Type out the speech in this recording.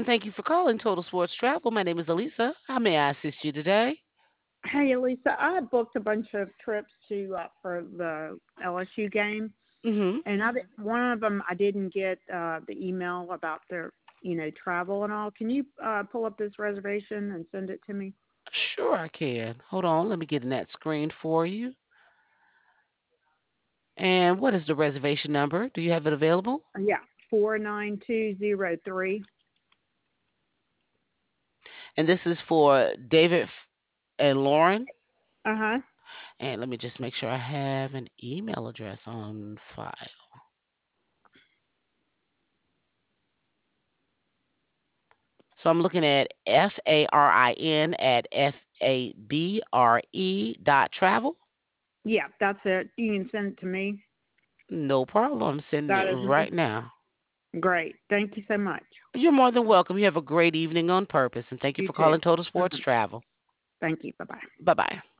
and thank you for calling Total Sports Travel. My name is Elisa. How may I assist you today? Hey, Lisa, I booked a bunch of trips to for the LSU game, Mm-hmm. and one of them I didn't get the email about their travel and all. Can you pull up this reservation and send it to me? Sure, I can. Hold on, let me get in that screen for you. And what is the reservation number? Do you have it available? Yeah, 49203. And this is for David and Lauren. Uh huh. And let me just make sure I have an email address on file. So I'm looking at FARIN at FABRE.travel. Yeah, that's it. You can send it to me. No problem. I'm sending it That is me. right now. Great. Thank you so much. You're more than welcome. You have a great evening on purpose, and thank you You for too. calling Total Sports Hmm. Travel. Thank you. Bye bye. Bye bye.